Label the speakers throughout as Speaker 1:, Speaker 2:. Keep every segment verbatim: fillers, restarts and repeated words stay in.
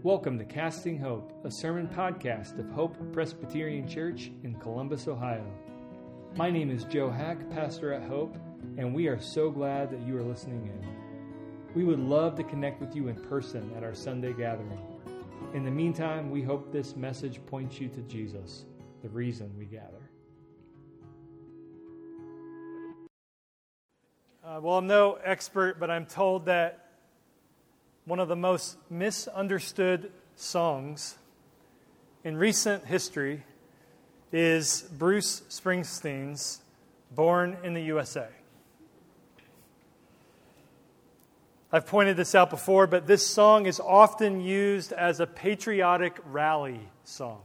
Speaker 1: Welcome to Casting Hope, a sermon podcast of Hope Presbyterian Church in Columbus, Ohio. My name is Joe Hack, pastor at Hope, and we are so glad that you are listening in. We would love to connect with you in person at our Sunday gathering. In the meantime, we hope this message points you to Jesus, the reason we gather.
Speaker 2: Uh, well, I'm no expert, but I'm told that one of the most misunderstood songs in recent history is Bruce Springsteen's Born in the U S A. I've pointed this out before, but this song is often used as a patriotic rally song.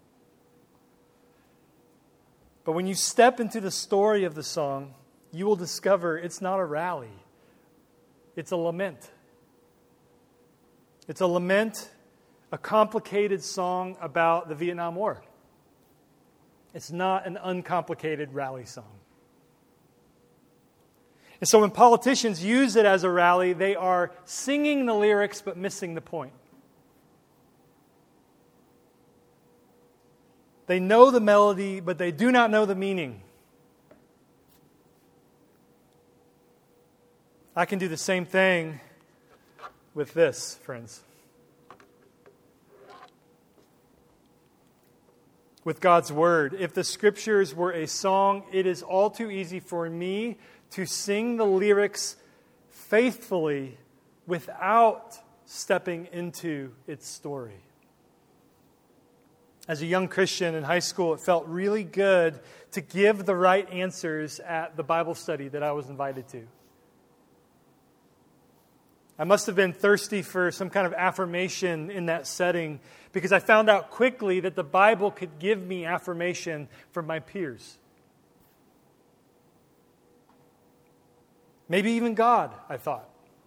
Speaker 2: But when you step into the story of the song, you will discover it's not a rally. It's a lament. It's a lament, a complicated song about the Vietnam War. It's not an uncomplicated rally song. And so when politicians use it as a rally, they are singing the lyrics but missing the point. They know the melody, but they do not know the meaning. I can do the same thing with this, friends. With God's Word. If the Scriptures were a song, it is all too easy for me to sing the lyrics faithfully without stepping into its story. As a young Christian in high school, it felt really good to give the right answers at the Bible study that I was invited to. I must have been thirsty for some kind of affirmation in that setting because I found out quickly that the Bible could give me affirmation from my peers. Maybe even God, I thought.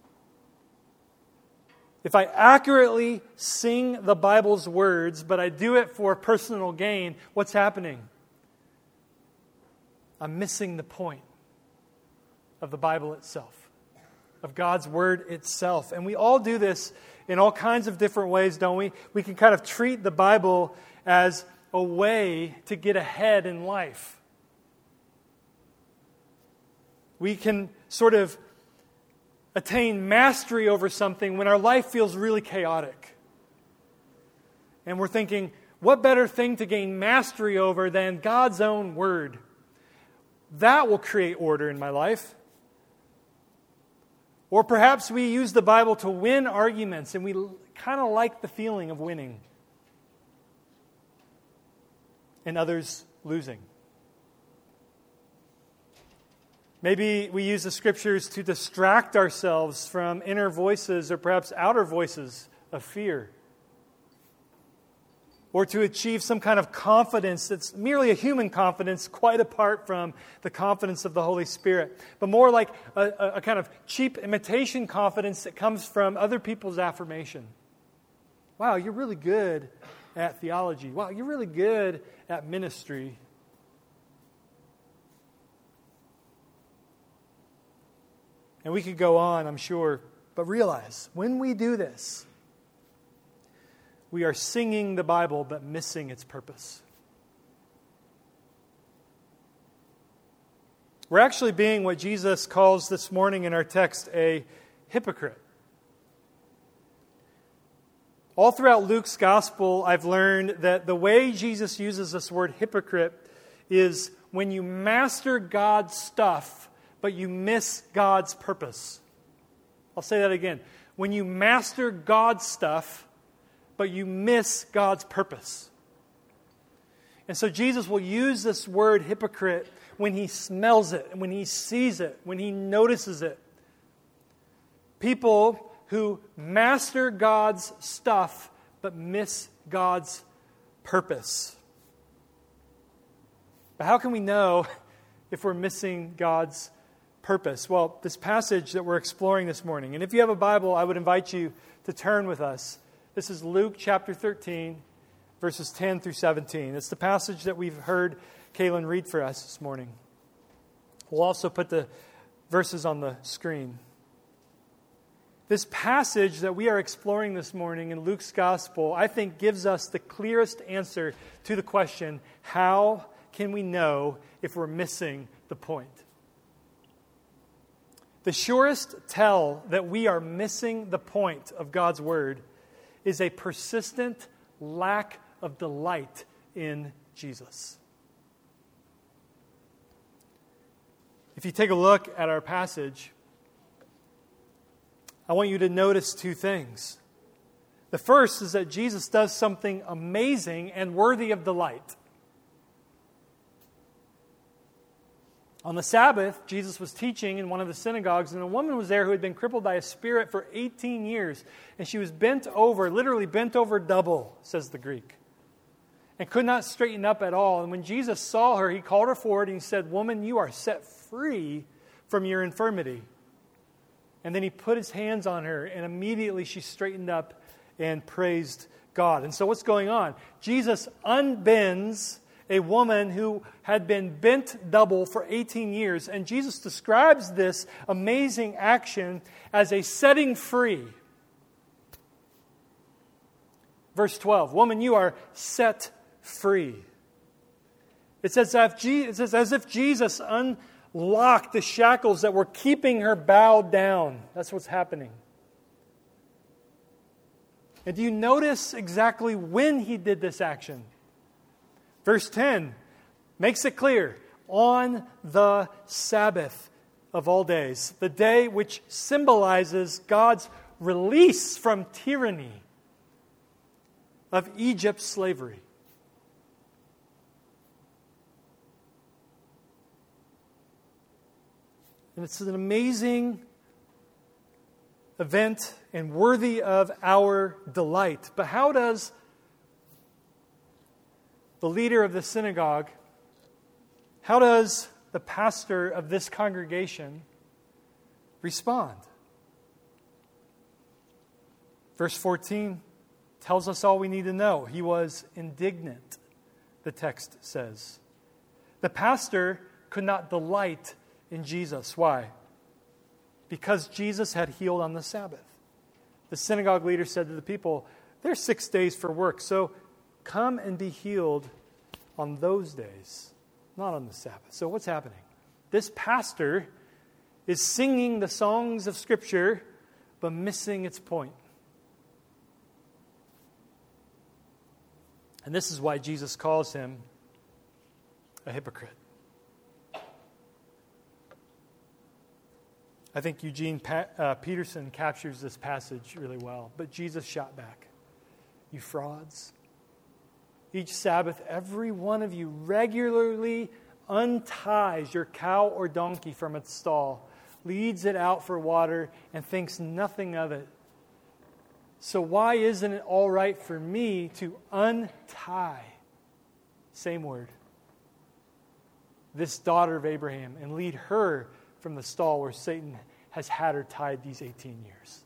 Speaker 2: If I accurately sing the Bible's words, but I do it for personal gain, what's happening? I'm missing the point of the Bible itself. Of God's Word itself. And we all do this in all kinds of different ways, don't we? We can kind of treat the Bible as a way to get ahead in life. We can sort of attain mastery over something when our life feels really chaotic. And we're thinking, what better thing to gain mastery over than God's own Word? That will create order in my life. Or perhaps we use the Bible to win arguments and we kind of like the feeling of winning and others losing. Maybe we use the Scriptures to distract ourselves from inner voices or perhaps outer voices of fear. Or to achieve some kind of confidence that's merely a human confidence, quite apart from the confidence of the Holy Spirit. But more like a, a kind of cheap imitation confidence that comes from other people's affirmation. Wow, you're really good at theology. Wow, you're really good at ministry. And we could go on, I'm sure. But realize, when we do this, we are singing the Bible, but missing its purpose. We're actually being what Jesus calls this morning in our text a hypocrite. All throughout Luke's gospel, I've learned that the way Jesus uses this word hypocrite is when you master God's stuff, but you miss God's purpose. I'll say that again. When you master God's stuff, but you miss God's purpose. And so Jesus will use this word hypocrite when he smells it, when he sees it, when he notices it. People who master God's stuff, but miss God's purpose. But how can we know if we're missing God's purpose? Well, this passage that we're exploring this morning, and if you have a Bible, I would invite you to turn with us. This is Luke chapter thirteen, verses ten through seventeen. It's the passage that we've heard Kaylin read for us this morning. We'll also put the verses on the screen. This passage that we are exploring this morning in Luke's Gospel, I think, gives us the clearest answer to the question, how can we know if we're missing the point? The surest tell that we are missing the point of God's Word is a persistent lack of delight in Jesus. If you take a look at our passage, I want you to notice two things. The first is that Jesus does something amazing and worthy of delight. On the Sabbath, Jesus was teaching in one of the synagogues, and a woman was there who had been crippled by a spirit for eighteen years. And she was bent over, literally bent over double, says the Greek, and could not straighten up at all. And when Jesus saw her, he called her forward and he said, "Woman, you are set free from your infirmity." And then he put his hands on her, and immediately she straightened up and praised God. And so what's going on? Jesus unbends a woman who had been bent double for eighteen years. And Jesus describes this amazing action as a setting free. Verse twelve, "Woman, you are set free." It says, it says as if Jesus unlocked the shackles that were keeping her bowed down. That's what's happening. And do you notice exactly when he did this action? Verse ten makes it clear. On the Sabbath of all days, the day which symbolizes God's release from tyranny of Egypt's slavery. And it's an amazing event and worthy of our delight. But how does the leader of the synagogue, how does the pastor of this congregation respond? Verse fourteen tells us all we need to know. He was indignant, the text says. The pastor could not delight in Jesus. Why? Because Jesus had healed on the Sabbath. The synagogue leader said to the people, "There's six days for work, so come and be healed on those days, not on the Sabbath." So what's happening? This pastor is singing the songs of Scripture, but missing its point. And this is why Jesus calls him a hypocrite. I think Eugene pa- uh, Peterson captures this passage really well. But Jesus shot back, "You frauds. Each Sabbath, every one of you regularly unties your cow or donkey from its stall, leads it out for water, and thinks nothing of it. So why isn't it all right for me to untie," same word, "this daughter of Abraham and lead her from the stall where Satan has had her tied these eighteen years?"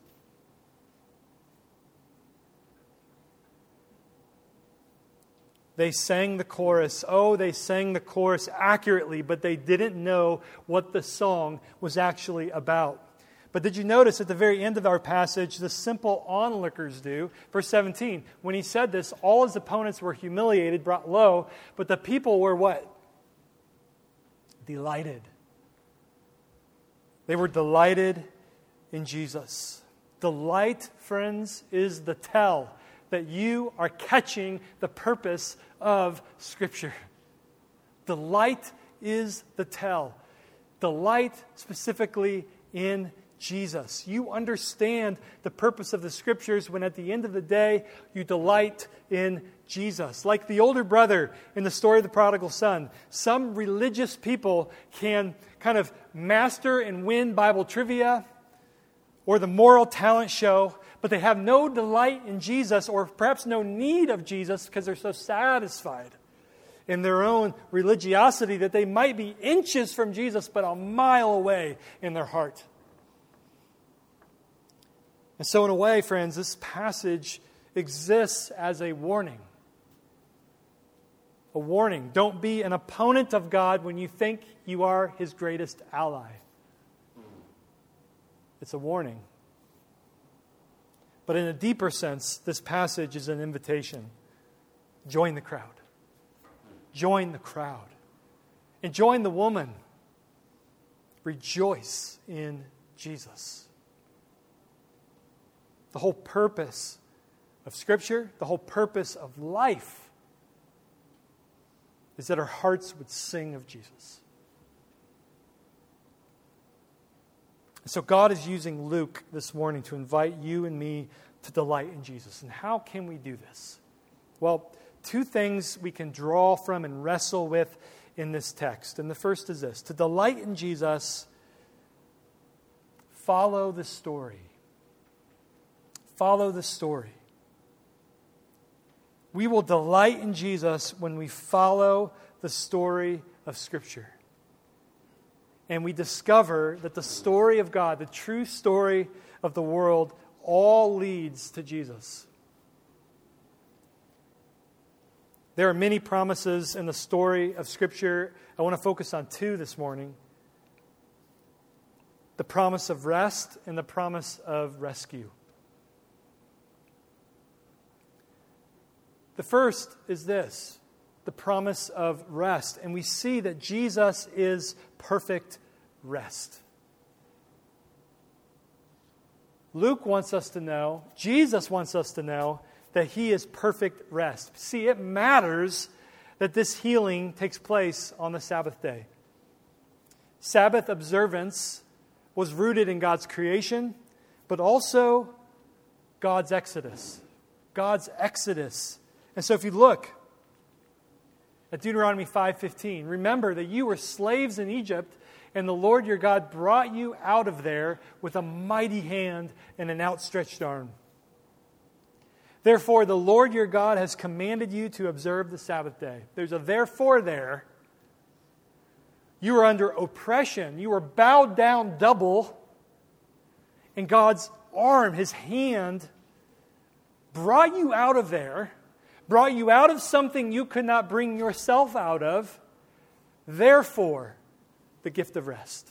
Speaker 2: They sang the chorus. Oh, they sang the chorus accurately, but they didn't know what the song was actually about. But did you notice at the very end of our passage, the simple onlookers do? Verse seventeen, when he said this, all his opponents were humiliated, brought low, but the people were what? Delighted. They were delighted in Jesus. Delight, friends, is the tell that you are catching the purpose of Scripture. Delight is the tell. Delight specifically in Jesus. You understand the purpose of the Scriptures when at the end of the day you delight in Jesus. Like the older brother in the story of the prodigal son, some religious people can kind of master and win Bible trivia or the moral talent show, but they have no delight in Jesus, or perhaps no need of Jesus, because they're so satisfied in their own religiosity that they might be inches from Jesus, but a mile away in their heart. And so in a way, friends, this passage exists as a warning. A warning. Don't be an opponent of God when you think you are His greatest ally. It's a warning. But in a deeper sense, this passage is an invitation. Join the crowd. Join the crowd. And join the woman. Rejoice in Jesus. The whole purpose of Scripture, the whole purpose of life, is that our hearts would sing of Jesus. So God is using Luke this morning to invite you and me to delight in Jesus. And how can we do this? Well, two things we can draw from and wrestle with in this text. And the first is this: to delight in Jesus, follow the story. Follow the story. We will delight in Jesus when we follow the story of Scripture. And we discover that the story of God, the true story of the world, all leads to Jesus. There are many promises in the story of Scripture. I want to focus on two this morning: the promise of rest and the promise of rescue. The first is this: the promise of rest. And we see that Jesus is perfect rest. Luke wants us to know, Jesus wants us to know, that He is perfect rest. See, it matters that this healing takes place on the Sabbath day. Sabbath observance was rooted in God's creation, but also God's exodus. God's exodus. And so if you look at Deuteronomy five fifteen, remember that you were slaves in Egypt, and the Lord your God brought you out of there with a mighty hand and an outstretched arm. Therefore, the Lord your God has commanded you to observe the Sabbath day. There's a therefore there. You were under oppression. You were bowed down double. And God's arm, His hand, brought you out of there, brought you out of something you could not bring yourself out of. Therefore, the gift of rest.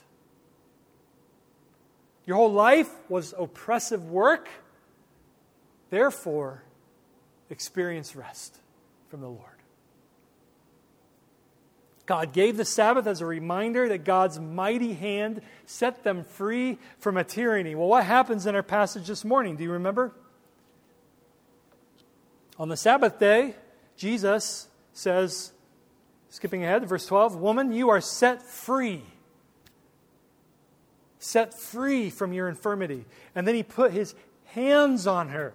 Speaker 2: Your whole life was oppressive work. Therefore, experience rest from the Lord. God gave the Sabbath as a reminder that God's mighty hand set them free from a tyranny. Well, what happens in our passage this morning? Do you remember? On the Sabbath day, Jesus says, skipping ahead to verse twelve, "Woman, you are set free. Set free from your infirmity." And then He put His hands on her.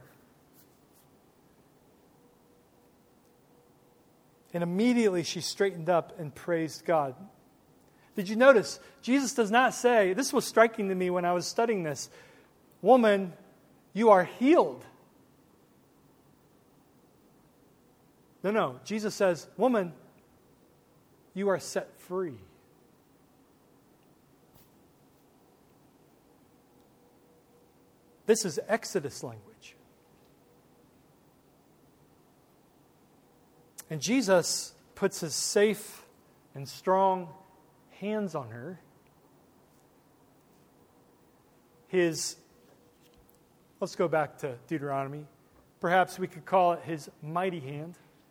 Speaker 2: And immediately she straightened up and praised God. Did you notice? Jesus does not say, this was striking to me when I was studying this, "Woman, you are healed." No, no. Jesus says, "Woman, you are set free." This is Exodus language. And Jesus puts His safe and strong hands on her. His, let's go back to Deuteronomy. Perhaps we could call it His mighty hand.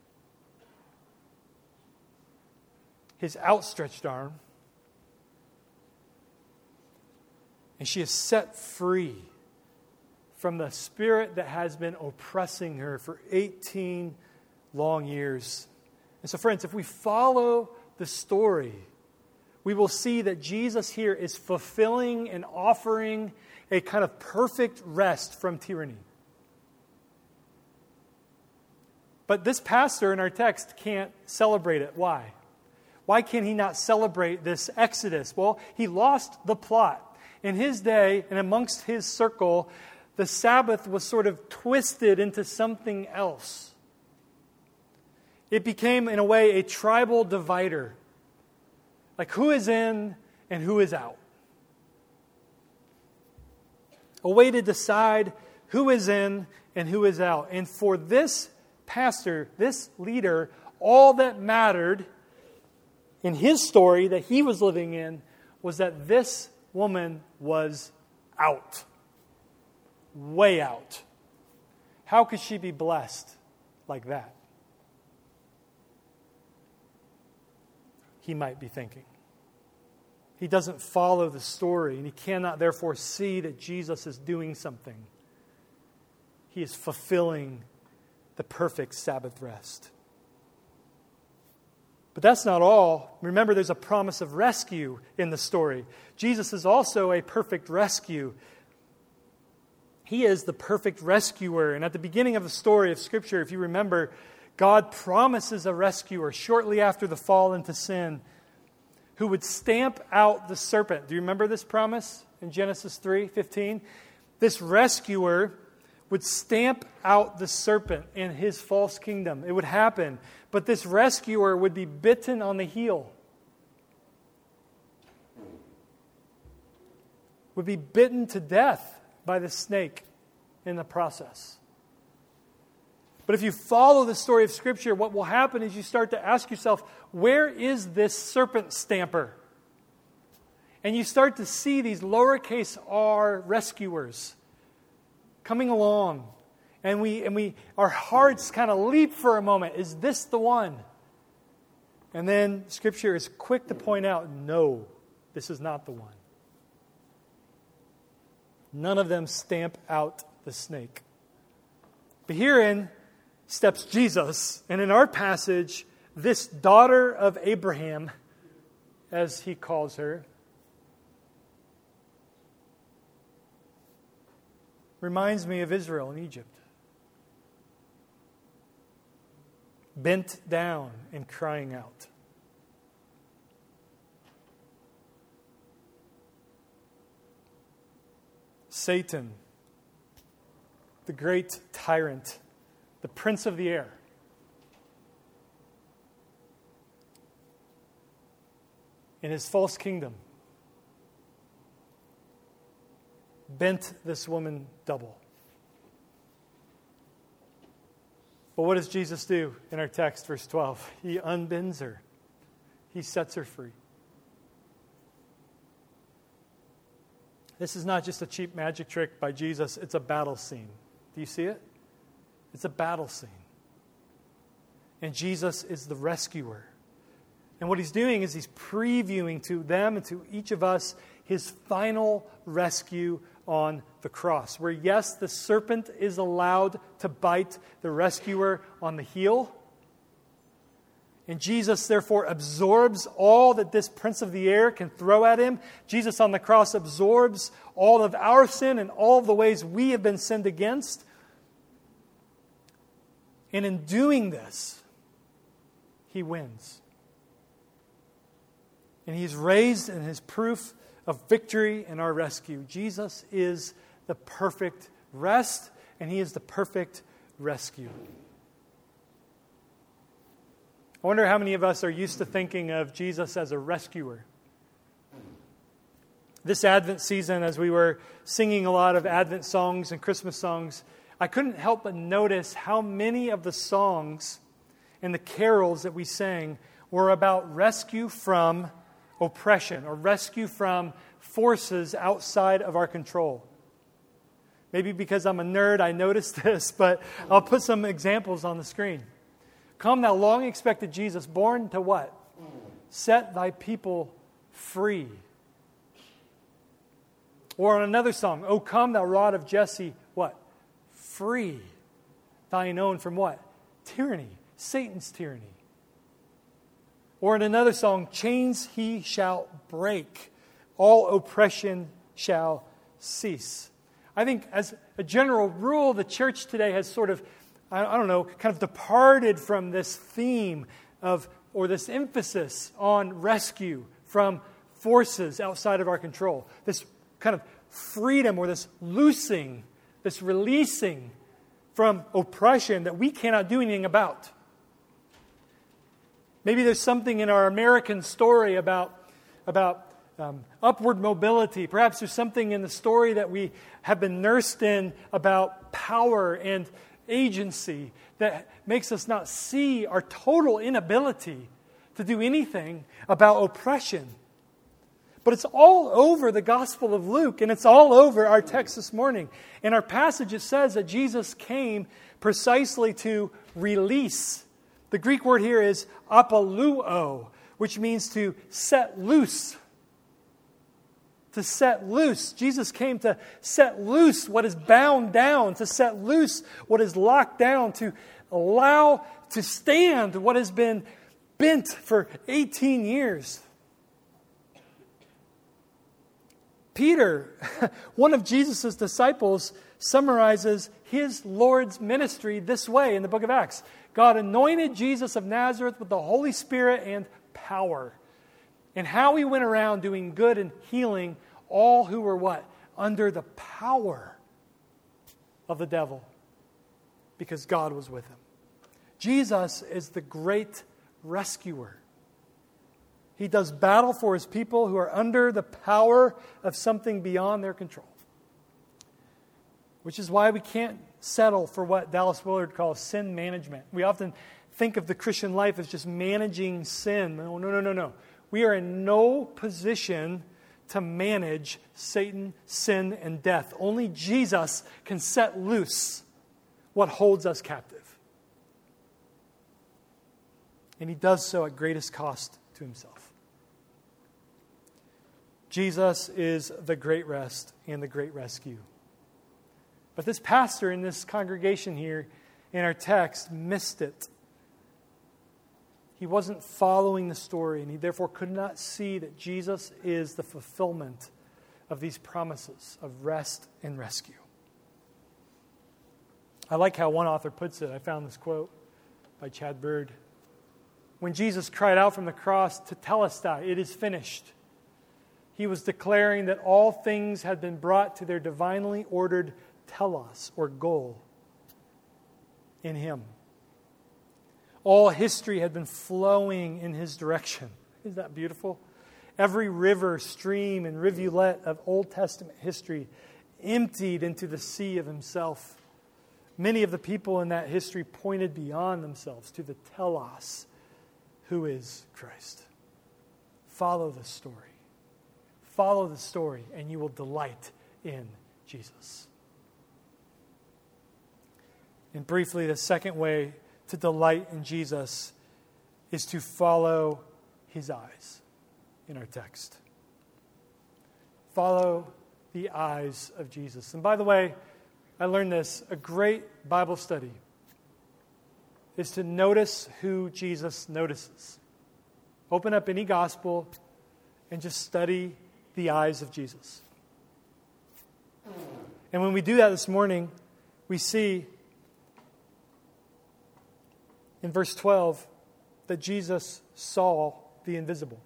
Speaker 2: His outstretched arm. And she is set free from the spirit that has been oppressing her for eighteen long years. And so, friends, if we follow the story, we will see that Jesus here is fulfilling and offering a kind of perfect rest from tyranny. But this pastor in our text can't celebrate it. Why? Why can he not celebrate this exodus? Well, he lost the plot. In his day and amongst his circle, the Sabbath was sort of twisted into something else. It became, in a way, a tribal divider. Like who is in and who is out. A way to decide who is in and who is out. And for this pastor, this leader, all that mattered in his story that he was living in was that this woman was out. Way out. How could she be blessed like that? He might be thinking. He doesn't follow the story, and he cannot therefore see that Jesus is doing something. He is fulfilling the perfect Sabbath rest. But that's not all. Remember, there's a promise of rescue in the story. Jesus is also a perfect rescue. He is the perfect rescuer. And at the beginning of the story of Scripture, if you remember, God promises a rescuer shortly after the fall into sin who would stamp out the serpent. Do you remember this promise in Genesis three fifteen? This rescuer would stamp out the serpent and his false kingdom. It would happen. But this rescuer would be bitten on the heel. Would be bitten to death by the snake in the process. But if you follow the story of Scripture, what will happen is you start to ask yourself, where is this serpent stamper? And you start to see these lowercase r rescuers coming along. And we and we our hearts kind of leap for a moment. Is this the one? And then Scripture is quick to point out, no, this is not the one. None of them stamp out the snake. But herein steps Jesus. And in our passage, this daughter of Abraham, as he calls her, reminds me of Israel in Egypt. Bent down and crying out. Satan, the great tyrant, the prince of the air, in his false kingdom, bent this woman double. But what does Jesus do in our text, verse twelve? He unbends her. He sets her free. This is not just a cheap magic trick by Jesus. It's a battle scene. Do you see it? It's a battle scene. And Jesus is the rescuer. And what he's doing is he's previewing to them and to each of us his final rescue on the cross. Where, yes, the serpent is allowed to bite the rescuer on the heel. And Jesus, therefore, absorbs all that this prince of the air can throw at him. Jesus on the cross absorbs all of our sin and all of the ways we have been sinned against. And in doing this, he wins. And he's raised in his proof of victory and our rescue. Jesus is the perfect rest, and he is the perfect rescue. I wonder how many of us are used to thinking of Jesus as a rescuer. This Advent season, as we were singing a lot of Advent songs and Christmas songs, I couldn't help but notice how many of the songs and the carols that we sang were about rescue from oppression or rescue from forces outside of our control. Maybe because I'm a nerd, I noticed this, but I'll put some examples on the screen. Come, thou long-expected Jesus, born to what? Set thy people free. Or on another song, O come, thou rod of Jesse, what? Free thine own from what? Tyranny, Satan's tyranny. Or in another song, chains he shall break, all oppression shall cease. I think as a general rule, the church today has sort of, I don't know, kind of departed from this theme of, or this emphasis on rescue from forces outside of our control. This kind of freedom or this loosing, this releasing from oppression that we cannot do anything about. Maybe there's something in our American story about, about um, upward mobility. Perhaps there's something in the story that we have been nursed in about power and agency that makes us not see our total inability to do anything about oppression. But it's all over the Gospel of Luke, and it's all over our text this morning. In our passage, it says that Jesus came precisely to release. The Greek word here is apoluo, which means to set loose. To set loose. Jesus came to set loose what is bound down, to set loose what is locked down, to allow to stand what has been bent for eighteen years. Peter, one of Jesus' disciples, summarizes his Lord's ministry this way in the book of Acts. God anointed Jesus of Nazareth with the Holy Spirit and power. And how he went around doing good and healing all who were what? Under the power of the devil. Because God was with him. Jesus is the great rescuer. He does battle for his people who are under the power of something beyond their control. Which is why we can't settle for what Dallas Willard calls sin management. We often think of the Christian life as just managing sin. No, no, no, no, no. We are in no position to manage Satan, sin, and death. Only Jesus can set loose what holds us captive. And he does so at greatest cost to himself. Jesus is the great rest and the great rescue. But this pastor in this congregation here in our text missed it. He wasn't following the story, and he therefore could not see that Jesus is the fulfillment of these promises of rest and rescue. I like how one author puts it. I found this quote by Chad Bird. When Jesus cried out from the cross, "Tetelestai," it is finished, he was declaring that all things had been brought to their divinely ordered telos, or goal, in him. All history had been flowing in his direction. Isn't that beautiful? Every river, stream, and rivulet of Old Testament history emptied into the sea of himself. Many of the people in that history pointed beyond themselves to the telos, who is Christ. Follow the story. Follow the story, and you will delight in Jesus. And briefly, the second way to delight in Jesus is to follow his eyes in our text. Follow the eyes of Jesus. And by the way, I learned this, a great Bible study is to notice who Jesus notices. Open up any gospel and just study the eyes of Jesus. And when we do that this morning, we see in verse twelve that Jesus saw the invisible.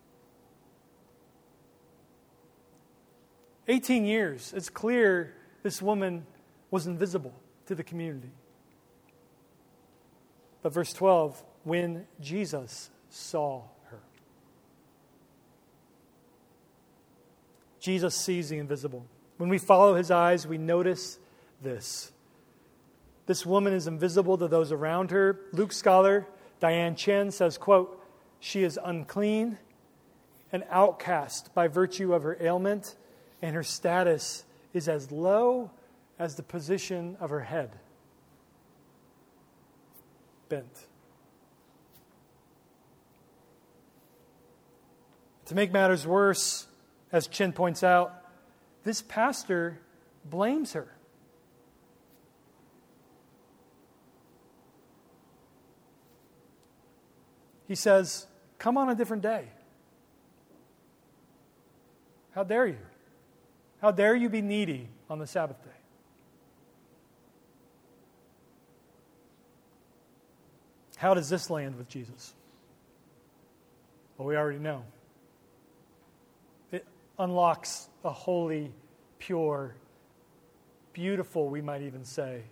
Speaker 2: eighteen years, it's clear this woman was invisible to the community. But verse twelve, when Jesus saw her. Jesus sees the invisible. When we follow his eyes, we notice this. This woman is invisible to those around her. Luke scholar Diane Chen says, quote, "She is unclean, an outcast by virtue of her ailment, and her status is as low as the position of her head. Bent." To make matters worse, as Chen points out, this pastor blames her. He says, "Come on a different day. How dare you? How dare you be needy on the Sabbath day?" How does this land with Jesus? Well, we already know. It unlocks a holy, pure, beautiful, we might even say,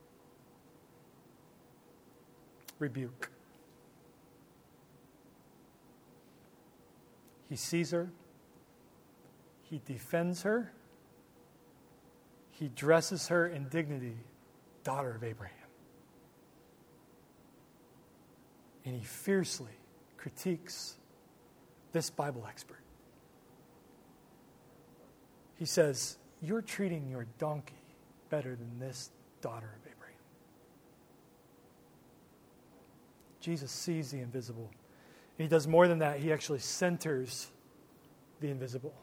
Speaker 2: rebuke. He sees her. He defends her. He dresses her in dignity, daughter of Abraham. And he fiercely critiques this Bible expert. he says, you're treating your donkey better than this daughter of Abraham. Jesus sees the invisible. And he does more than that. He actually centers the invisible.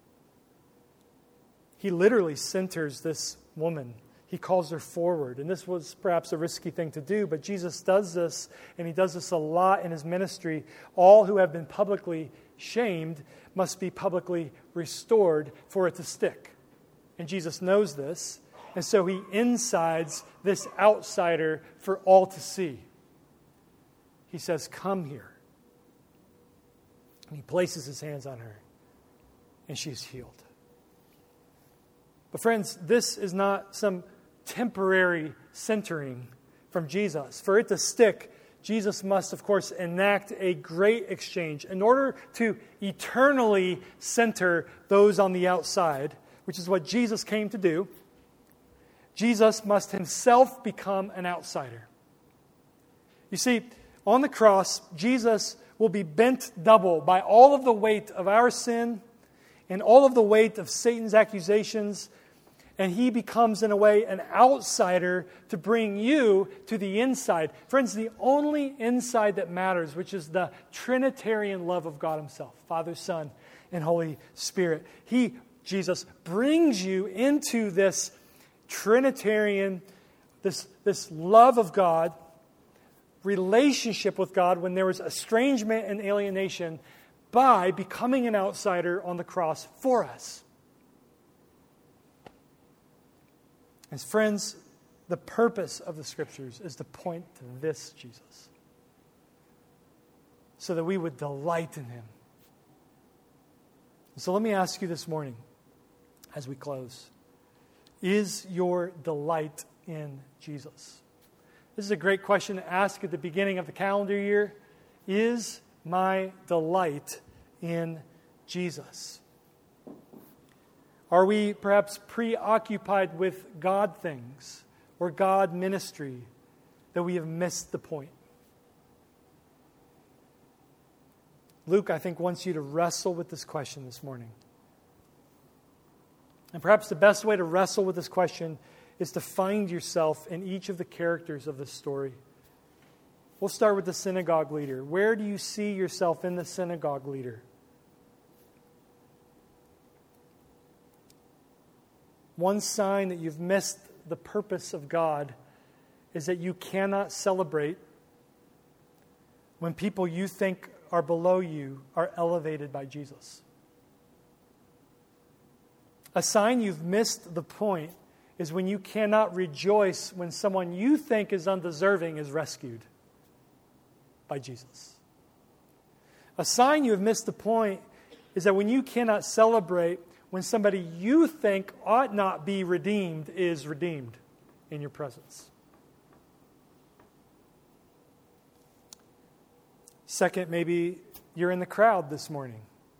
Speaker 2: He literally centers this woman. He calls her forward. And this was perhaps a risky thing to do, but Jesus does this, and he does this a lot in his ministry. All who have been publicly shamed must be publicly restored for it to stick. And Jesus knows this, and so he insides this outsider for all to see. He says, come here. And he places his hands on her, and she's healed. But friends, this is not some temporary centering from Jesus. For it to stick, Jesus must, of course, enact a great exchange. In order to eternally center those on the outside, which is what Jesus came to do, Jesus must himself become an outsider. You see, on the cross, Jesus will be bent double by all of the weight of our sin and all of the weight of Satan's accusations, and he becomes, in a way, an outsider to bring you to the inside. Friends, the only inside that matters, which is the Trinitarian love of God himself, Father, Son, and Holy Spirit. He, Jesus, brings you into this Trinitarian, this, this love of God, relationship with God when there was estrangement and alienation, by becoming an outsider on the cross for us. And friends, the purpose of the Scriptures is to point to this Jesus, so that we would delight in him. So let me ask you this morning, as we close, is your delight in Jesus? This is a great question to ask at the beginning of the calendar year. Is my delight in Jesus? Are we perhaps preoccupied with God things or God ministry that we have missed the point? Luke, I think, wants you to wrestle with this question this morning. And perhaps the best way to wrestle with this question is to find yourself in each of the characters of this story. We'll start with the synagogue leader. Where do you see yourself in the synagogue leader? One sign that you've missed the purpose of God is that you cannot celebrate when people you think are below you are elevated by Jesus. A sign you've missed the point is when you cannot rejoice when someone you think is undeserving is rescued by Jesus. A sign you have missed the point is that when you cannot celebrate when somebody you think ought not be redeemed is redeemed in your presence. Second, maybe you're in the crowd this morning.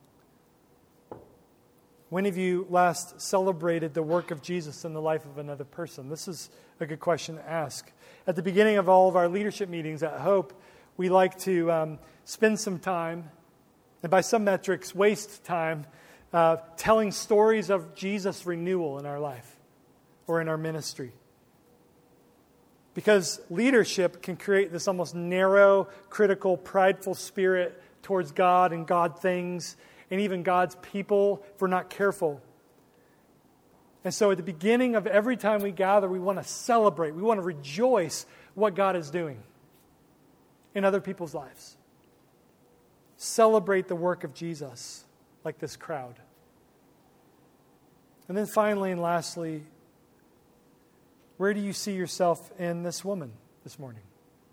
Speaker 2: When have you last celebrated the work of Jesus in the life of another person? This is a good question to ask. At the beginning of all of our leadership meetings at Hope, we like to um, spend some time, and by some metrics, waste time, uh, telling stories of Jesus' renewal in our life or in our ministry. Because leadership can create this almost narrow, critical, prideful spirit towards God and God things, and even God's people if we're not careful. And so at the beginning of every time we gather, we want to celebrate. We want to rejoice what God is doing in other people's lives. Celebrate the work of Jesus like this crowd. And then finally and lastly, where do you see yourself in this woman this morning?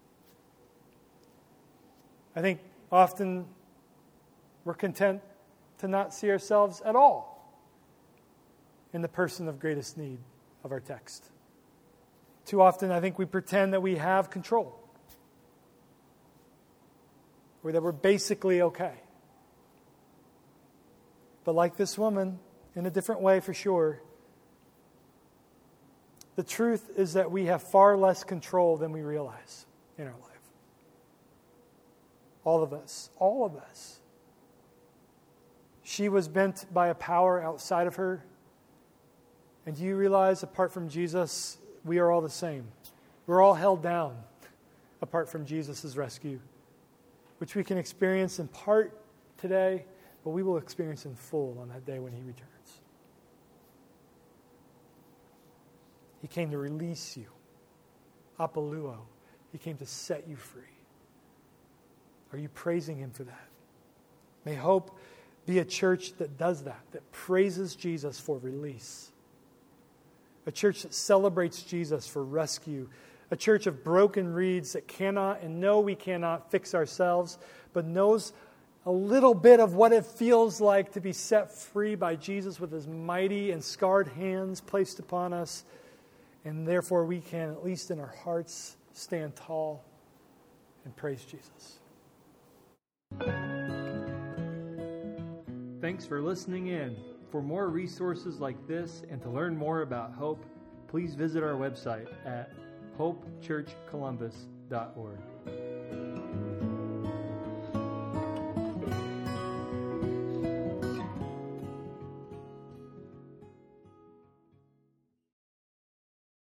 Speaker 2: I think often we're content to not see ourselves at all in the person of greatest need of our text. Too often, I think we pretend that we have control, or that we're basically okay. But like this woman, in a different way for sure, the truth is that we have far less control than we realize in our life. All of us, all of us. She was bent by a power outside of her. And do you realize, apart from Jesus, we are all the same? We're all held down apart from Jesus' rescue, which we can experience in part today, but we will experience in full on that day when he returns. He came to release you. Apoluo. He came to set you free. Are you praising him for that? May Hope be a church that does that, that praises Jesus for release. A church that celebrates Jesus for rescue. A church of broken reeds that cannot and know we cannot fix ourselves, but knows a little bit of what it feels like to be set free by Jesus with his mighty and scarred hands placed upon us. And therefore we can, at least in our hearts, stand tall and praise Jesus.
Speaker 1: Thanks for listening in. For more resources like this and to learn more about Hope, please visit our website at hope church columbus dot org.